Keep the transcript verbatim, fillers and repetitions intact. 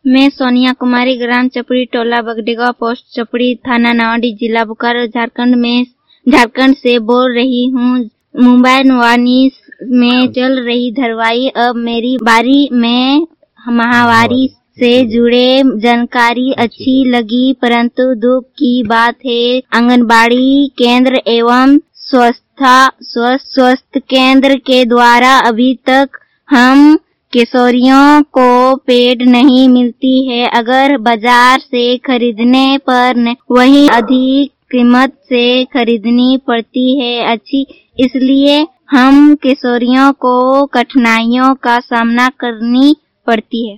मैं सोनिया कुमारी, ग्राम चपड़ी, टोला बगडेगांव, पोस्ट चपड़ी, थाना नावाडीह, जिला बोकारो, झारखंड में झारखंड से बोल रही हूँ। मोबाइल वाणी में चल रही धारावाहिक अब मेरी बारी में महामारी से जुड़े जानकारी अच्छी लगी, परंतु दुख की बात है आंगनबाड़ी केंद्र एवं स्वास्थ्य स्वास्थ्य केंद्र के द्वारा अभी तक हम किशोरियों को पैड नहीं मिलती है। अगर बाजार से खरीदने पर वही अधिक कीमत से खरीदनी पड़ती है अच्छी, इसलिए हम किशोरियों को कठिनाइयों का सामना करनी पड़ती है।